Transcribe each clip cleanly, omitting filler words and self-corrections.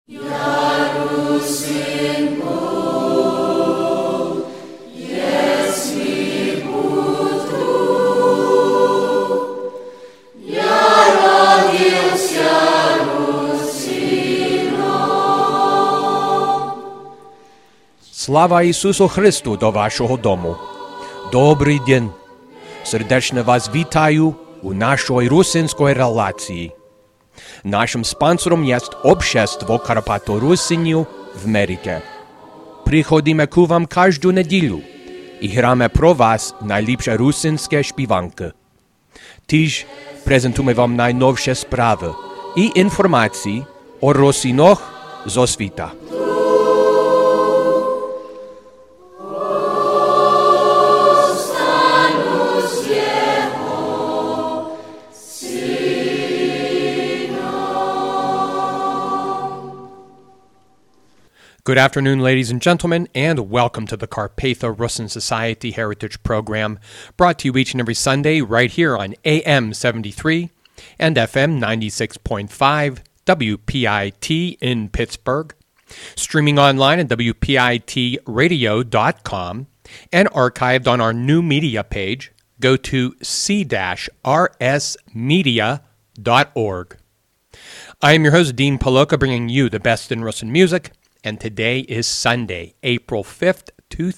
Слава Ісусу Христу до вашого дому! Добрий день! Сердечно вас вітаю у нашій русинській релації. Нашим спонсором є Общество Карпато-Русинів в Америці. Приходимо к вам кожну неділю і граємо про вас найліпші русинські співанки. Тож презентуємо вам найновші справи і інформації о русинах зо світа. Good afternoon, ladies and gentlemen, and welcome to the Carpatho-Russin Society Heritage Program, brought to you each and every Sunday right here on AM 73 and FM 96.5 WPIT in Pittsburgh, streaming online at WPITradio.com, and archived on our new media page. Go to c-rsmedia.org. I am your host, Dean Paloka, bringing you the best in Russin music, and today is Sunday, April 5th,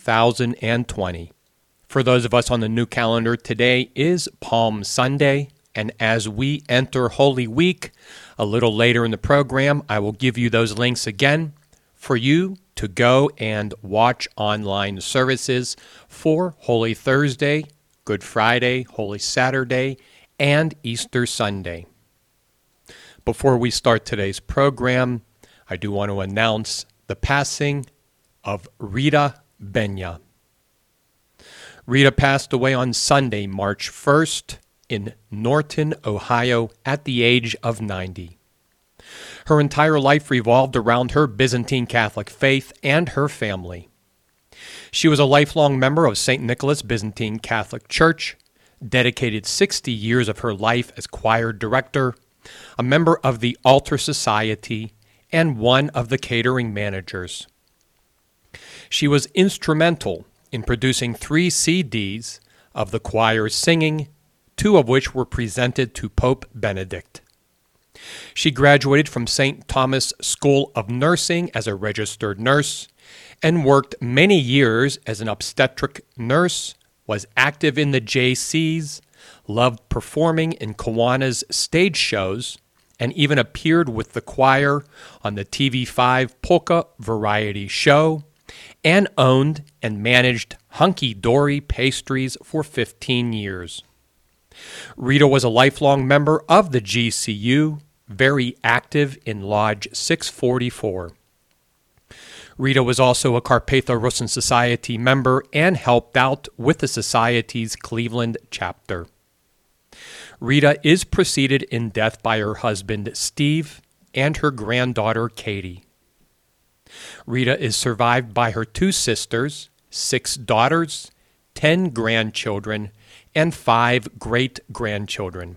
2020. For those of us on the new calendar, today is Palm Sunday, and as we enter Holy Week, a little later in the program, I will give you those links again for you to go and watch online services for Holy Thursday, Good Friday, Holy Saturday, and Easter Sunday. Before we start today's program, I do want to announce the passing of Rita Benya. Rita passed away on Sunday, March 1st, in Norton, Ohio, at the age of 90. Her entire life revolved around her Byzantine Catholic faith and her family. She was a lifelong member of St. Nicholas Byzantine Catholic Church, dedicated 60 years of her life as choir director, a member of the Altar Society, and one of the catering managers. She was instrumental in producing 3 CDs of the choir's singing, 2 of which were presented to Pope Benedict. She graduated from St. Thomas School of Nursing as a registered nurse and worked many years as an obstetric nurse, was active in the JCs, loved performing in Kiwanis stage shows, and even appeared with the choir on the TV5 Polka Variety Show, and owned and managed Hunky Dory Pastries for 15 years. Rita was a lifelong member of the GCU, very active in Lodge 644. Rita was also a Carpatho-Russin Society member and helped out with the Society's Cleveland chapter. Rita is preceded in death by her husband, Steve, and her granddaughter, Katie. Rita is survived by her 2 sisters, 6 daughters, 10 grandchildren, and 5 great-grandchildren.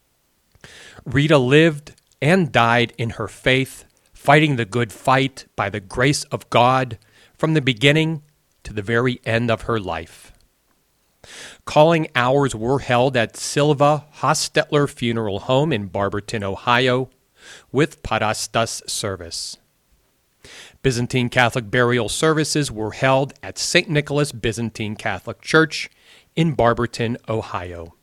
Rita lived and died in her faith, fighting the good fight by the grace of God from the beginning to the very end of her life. Calling hours were held at Silva Hostetler Funeral Home in Barberton, Ohio, with Parastas service. Byzantine Catholic burial services were held at St. Nicholas Byzantine Catholic Church in Barberton, Ohio.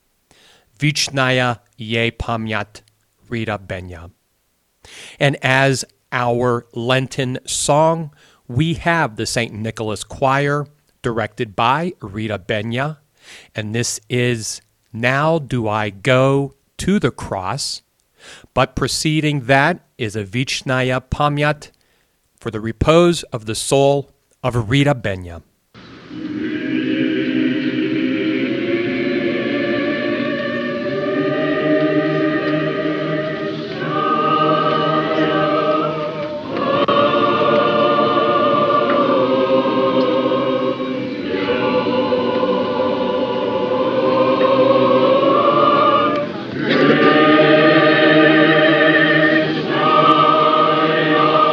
Vichnaya ye pamyat Rita Benya. And as our Lenten song, we have the St. Nicholas Choir, directed by Rita Benya, and this is Now Do I Go to the Cross, but preceding that is a Vichnaya Pamyat for the repose of the soul of Rita Benya. Yeah.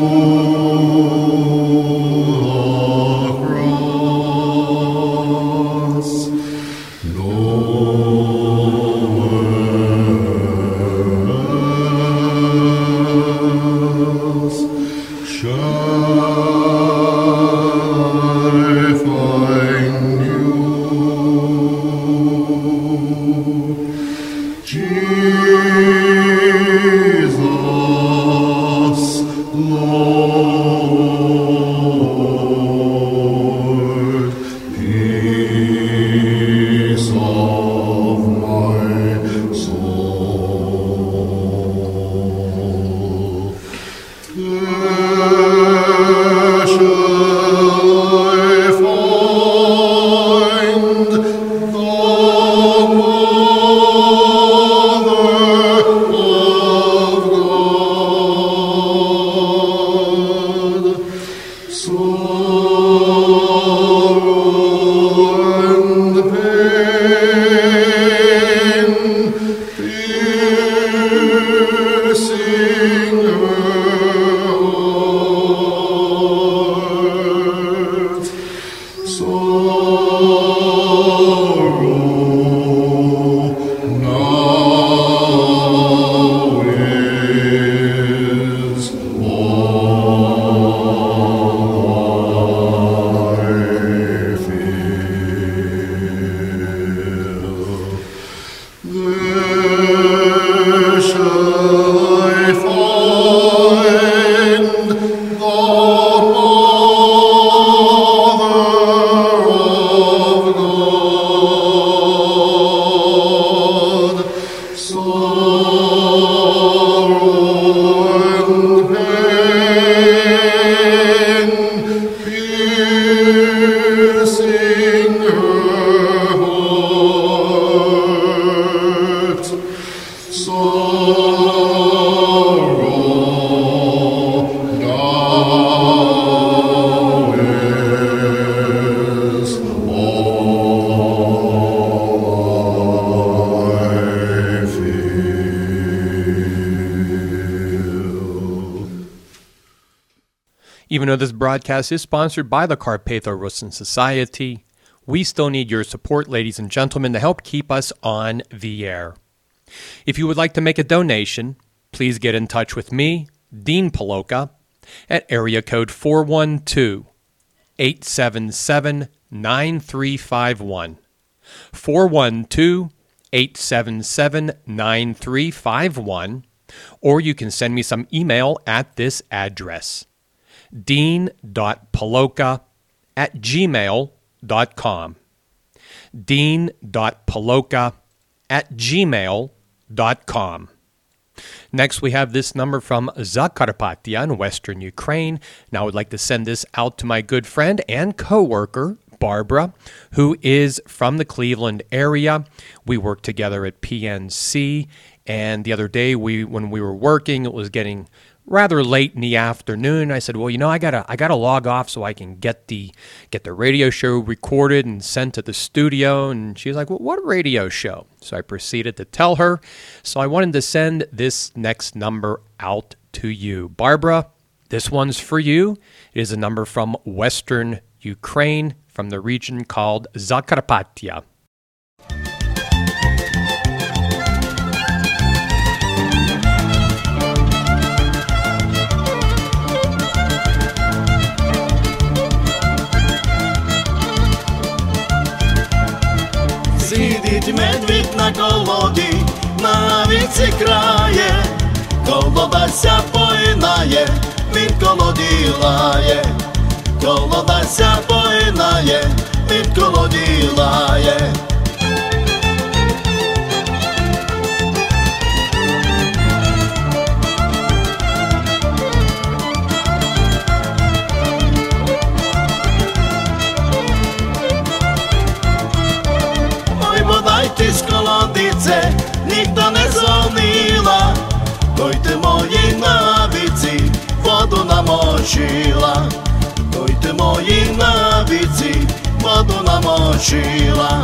Even though this broadcast is sponsored by the Carpatho-Russin Society, we still need your support, ladies and gentlemen, to help keep us on the air. If you would like to make a donation, please get in touch with me, Dean Paloka, at area code 412-877-9351. 412-877-9351, or you can send me some email at this address, dean.paloka@gmail.com. dean.paloka@gmail.com. Next, we have this number from Zakarpattia in western Ukraine. Now, I would like to send this out to my good friend and co-worker, Barbara, who is from the Cleveland area. We work together at PNC, and the other day, when we were working, it was getting rather late in the afternoon. I said, well, I gotta log off so I can get the radio show recorded and sent to the studio. And she's like, well, what radio show? So I proceeded to tell her. So I wanted to send this next number out to you. Barbara, this one's for you. It is a number from Western Ukraine, from the region called Zakarpattia. Сидить медвідь на колоді, на віці крає, колодася поїнає, від колоді лає, колодася поїнає, від колоді лає. Подайте з колодице, ніхто не дзвонила, дойте мої навіці, воду намочила, дойте мої навіці, воду намочила.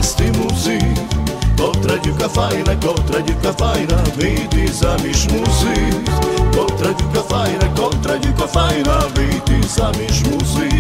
ty musi. Kotra dziewka fajna, wyjdzie zamież musi. Kotra dziewka fajna, wyjdzie zamież musi.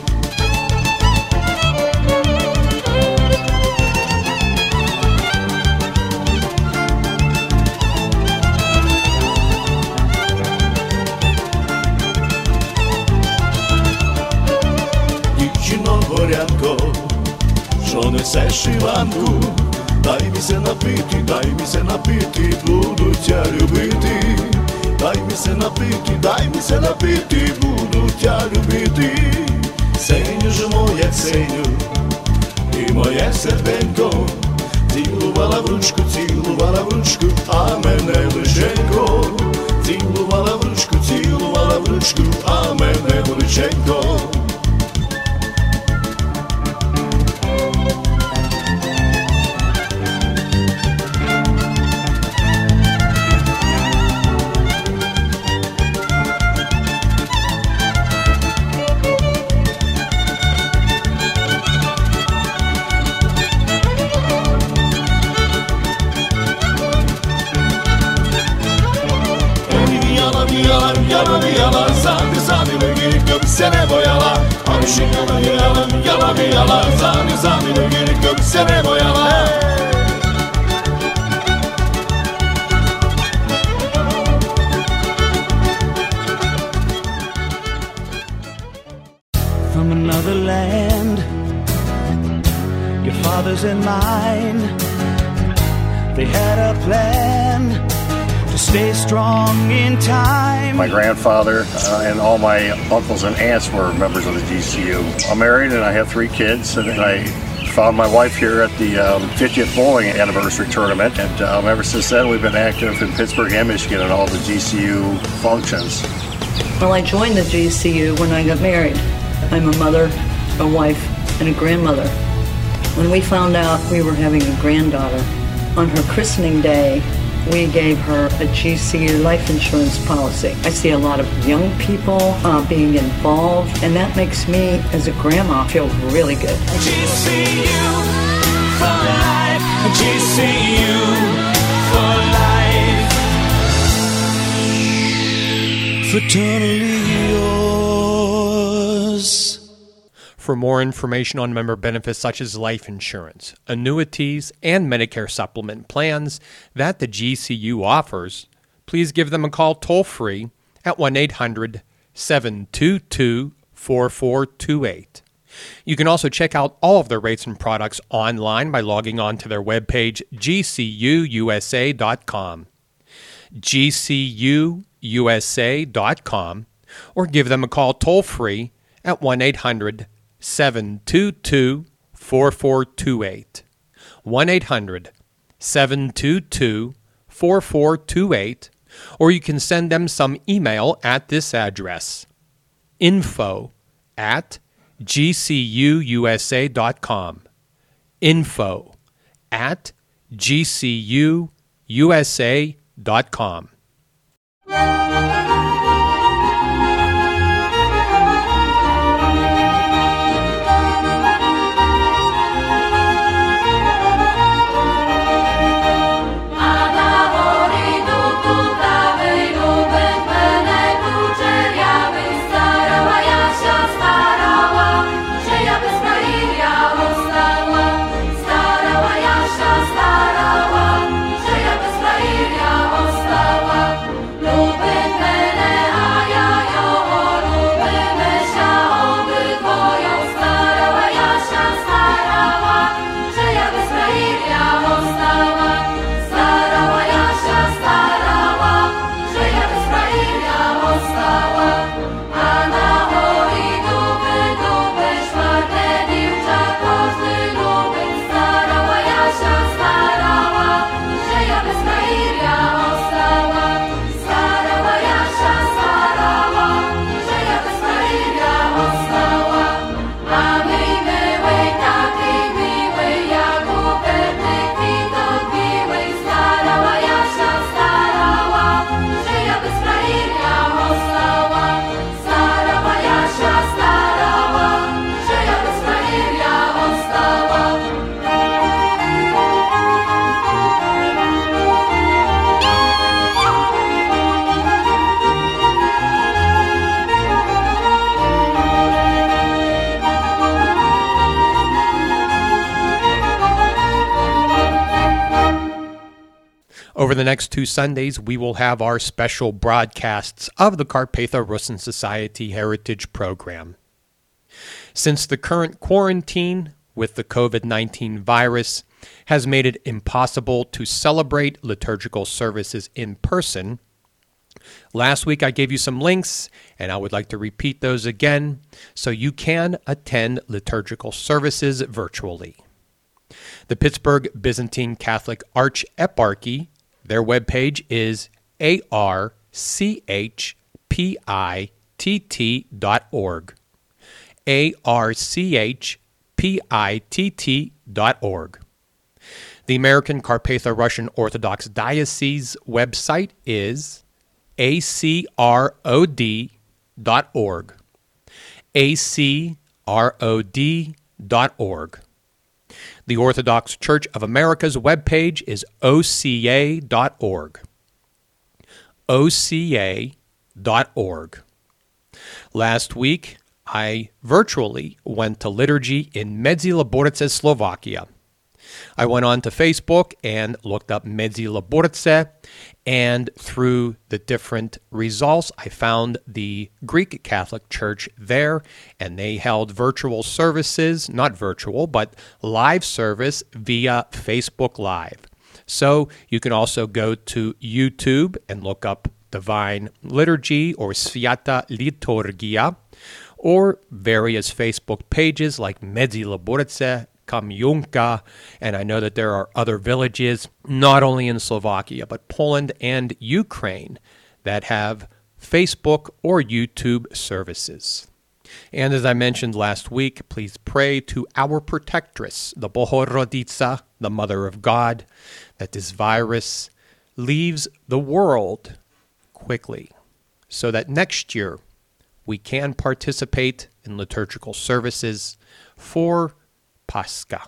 Dziewczyno Gorjanko, żony se Шиванку, дай mi se napiti, budu tja ljubiti. Дай mi se napiti, budu tja ljubiti. Senjuž moje senju i moje srdenko, ciluvala v ručku, a mene lišenko. Ciluvala v ručku, a mene lišenko. Vijala, zami legirika bi se ne bojala. Ali šinjala, vijala, zami legirika bi se ne bojala. From another land, your father's and mine, they had a plan to stay strong in time. My grandfather and all my uncles and aunts were members of the GCU. I'm married and I have 3 kids, and I found my wife here at the 50th bowling anniversary tournament, and ever since then we've been active in Pittsburgh and Michigan at all the GCU functions. Well, I joined the GCU when I got married. I'm a mother, a wife, and a grandmother. When we found out we were having a granddaughter, on her christening day, we gave her a GCU life insurance policy. I see a lot of young people being involved, and that makes me, as a grandma, feel really good. GCU for life, GCU for life. Fraternally yours. For more information on member benefits such as life insurance, annuities, and Medicare supplement plans that the GCU offers, please give them a call toll-free at 1-800-722-4428. You can also check out all of their rates and products online by logging on to their webpage, gcuusa.com. gcuusa.com, or give them a call toll-free at 1-800-722-4428. 1-800-722-4428, or you can send them some email at this address, info@gcuusa.com. info@gcuusa.com. Starała, że ja bez Ilja ostała. Over the next 2 Sundays, we will have our special broadcasts of the Carpatho-Russin Society Heritage Program. Since the current quarantine with the COVID-19 virus has made it impossible to celebrate liturgical services in person, last week I gave you some links, and I would like to repeat those again so you can attend liturgical services virtually. The Pittsburgh Byzantine Catholic Archeparchy, their webpage is archpitt.org. archpitt.org. The American Carpatho-Russian Orthodox Diocese website is acrod.org. acrod.org. The Orthodox Church of America's webpage is oca.org. oca.org. Last week, I virtually went to liturgy in Medzilaborce, Slovakia. I went on to Facebook and looked up Medzilaborce, and through the different results, I found the Greek Catholic Church there, and they held virtual services, not virtual, but live service via Facebook Live. So you can also go to YouTube and look up Divine Liturgy or Sviata Liturgia, or various Facebook pages like Medzilaborce, Kamionka, and I know that there are other villages, not only in Slovakia, but Poland and Ukraine, that have Facebook or YouTube services. And as I mentioned last week, please pray to our protectress, the Bohorodica, the Mother of God, that this virus leaves the world quickly, so that next year we can participate in liturgical services for Pascha.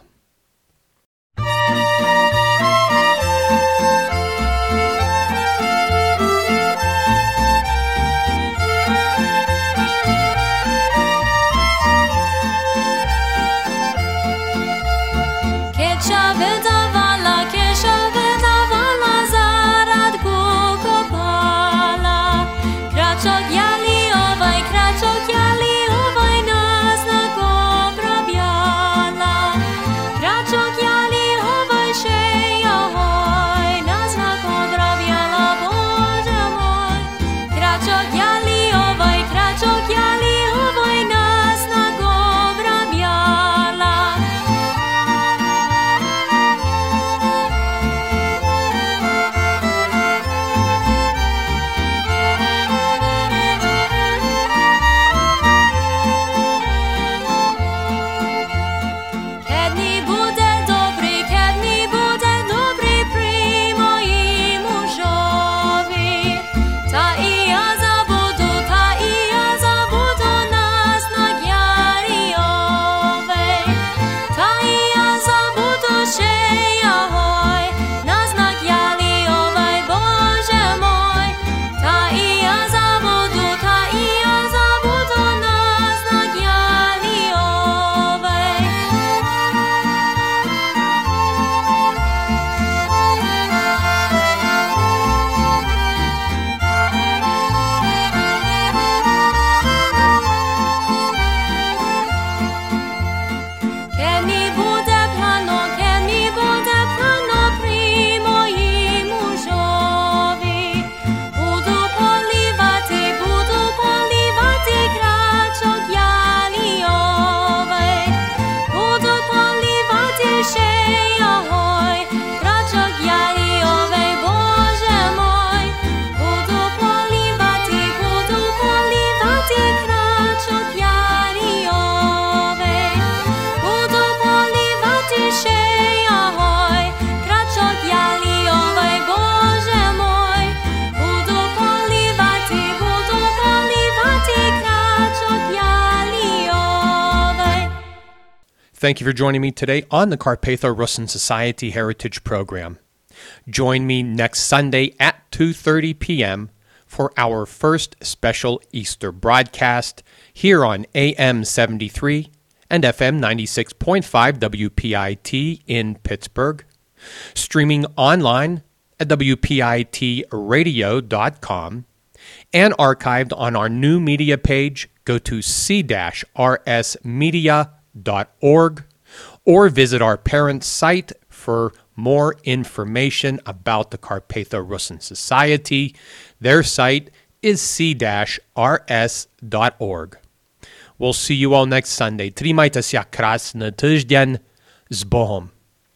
Thank you for joining me today on the Carpatho-Russin Society Heritage Program. Join me next Sunday at 2:30 p.m. for our first special Easter broadcast here on AM 73 and FM 96.5 WPIT in Pittsburgh, streaming online at WPITradio.com and archived on our new media page, go to c-rsmedia.org or visit our parent site for more information about the Carpatho-Russin Society. Their site is c-rs.org. We'll see you all next Sunday. Trimajte się krasny tydzień. Z Bohom.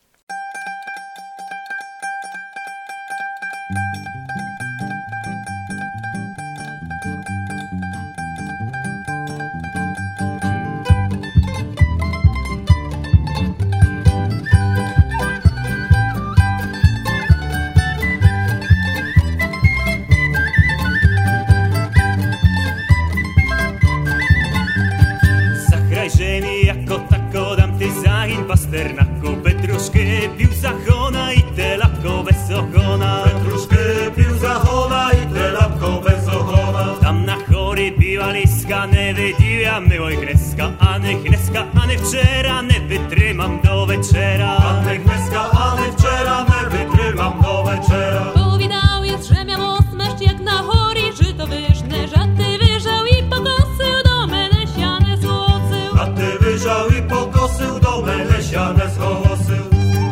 Pasternaku, Petruszkę pił zachona i te latko bez ochona. Petruszkę pił zachona i te latko bez ochona. Tam na chory piła liska, nie wydziwia myłoj kreska. Ane wczera, nie wytrzymam do wieczera. Ane wczera, nie wytrzymam do wieczera. Powidał jest, że miał osmeszcz jak na chory, że to wyżne żaty wyżał i pokosył do mene siane złocył. A ty wyżał i pokosył do mene siane złocył.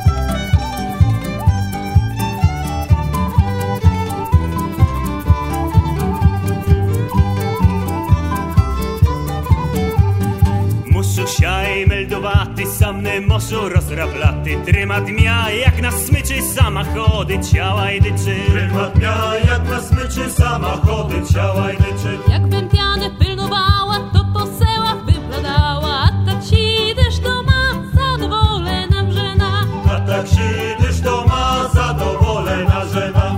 Muszę siaj meldowaty, sam nie muszę rozraplaty. Trymat mia jak na smyczy samochody, ciała i dyczy. Trymat mia jak na smyczy samochody, ciała i dyczy. Jakbym pianę pilnowała, to po sełach bym bladała. A tak sidysz to ma zadowolona żena. A tak sidysz to ma zadowolona żena.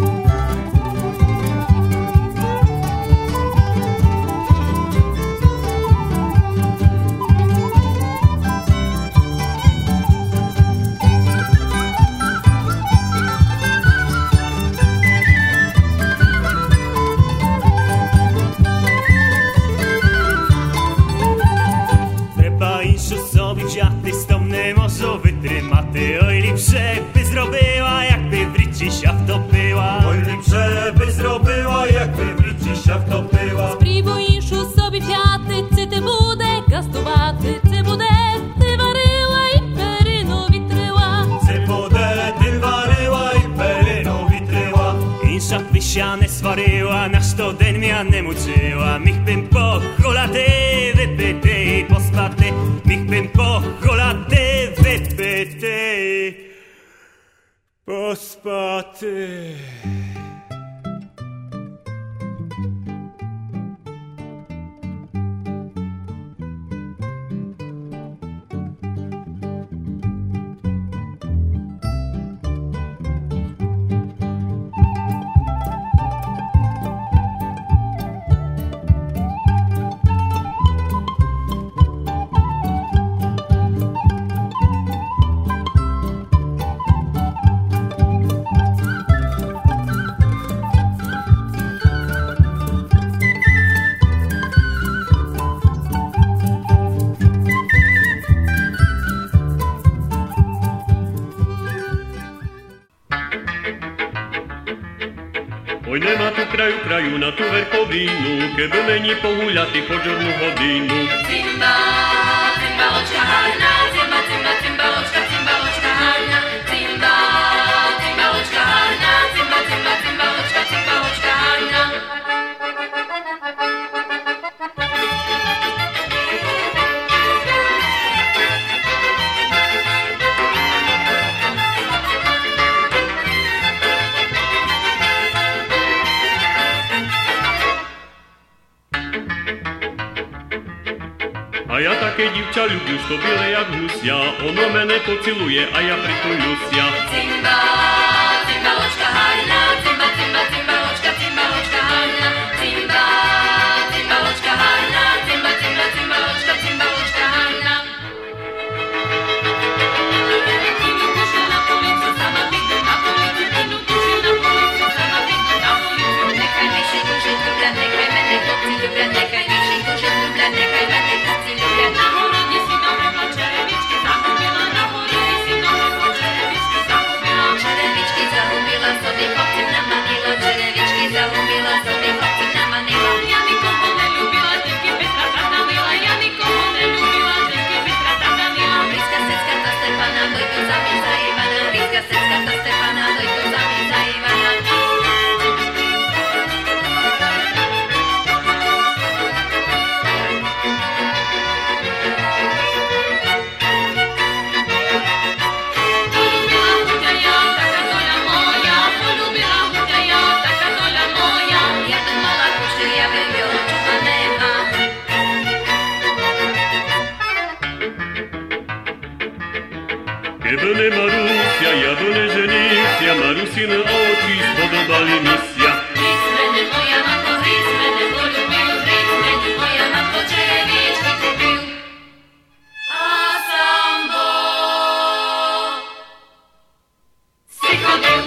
Wziaty z tom nie może wytrymaty. Oj lipsze by zrobiła, jakby w ryci się wtopiła. Oj lipsze by zrobiła, jakby w ryci się wtopiła. Spróbujszu sobie wziaty, ty bude gastowaty, ty bude ty waryła i perynu witryła. Ty bude ty waryła i perynu witryła. Insza wysiane swaryła, nasz to den mia nie muczyła. Mich bym po cholaty wypyty i pospaty. Mich bym po cholaty wypyty pospaty. Oj nема tu kraju na tu verkovinu, keby meni pohúľaty chodžornú hodinu. Cimba, cimbaločka hajna, cimba, cimba, cimbaločka, cimbaločka hajna. Cimba, cimbaločka hajna, cimba, cimba, cimbaločka, cimbaločka hajna. A ja také divča ľubúško biele jak husia, ono mene pociluje a ja pritulusia. Cimba, cimbaločka hajna, cimba, cimba, cimbaločka, cimbaločka hajna. Cimba, cimbaločka hajna, cimba, cimba, cimbaločka, cimbaločka hajna. Inu tuši na policu, sama biegnę na policu. Inu tuši na policu, sama biegnę na policu. Nechaj mi się duży dobra, nechaj mene chłopcy dobra, nechaj mi się duży dobra, nechaj mene chłopcy dobra. Na horodzie si nowe czerwiczki zakupiła, na horodzie si nowe czerwiczki zakupiła. Jebne Marusia, jabłone żenicja, Marusine oczy spodobali misja. Hricmene moja matko, hricmene polubił, hricmene moja matko, czerwieczki kupił. A sam Bóg przychodził.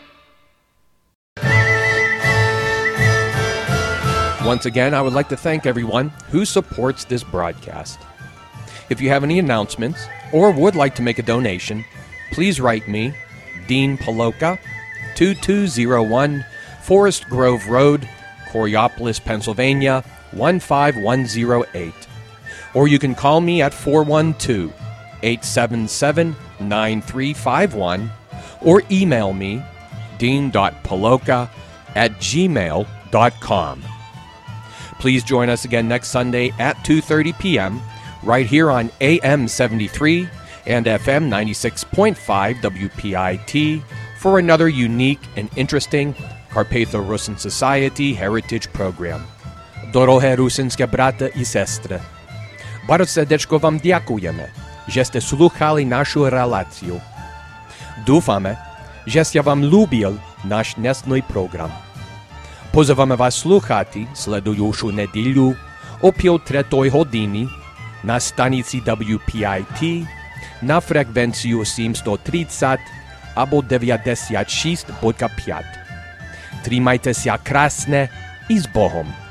Once again, I would like to thank everyone who supports this broadcast. If you have any announcements or would like to make a donation, please write me, Dean Paloka, 2201 Forest Grove Road, Coriopolis, Pennsylvania, 15108. Or you can call me at 412-877-9351 or email me, dean.paloka@gmail.com. Please join us again next Sunday at 2:30 p.m. right here on AM 73 and FM 96.5 WPIT for another unique and interesting Carpatho-Rusin Society Heritage Program. Dorohe rusinske brata i sestre, bardzo serdeczko wam dziękujemy, żeście słuchali naszą relację. Dúfame, żeście wam lubil nasz dnesny program. Pozywamy was słuchati sledujušu nedilju o 5:03 hodini na stanici WPIT na frekvenciju 730 abo 96.5. Trimajte się krasne i z Bohom.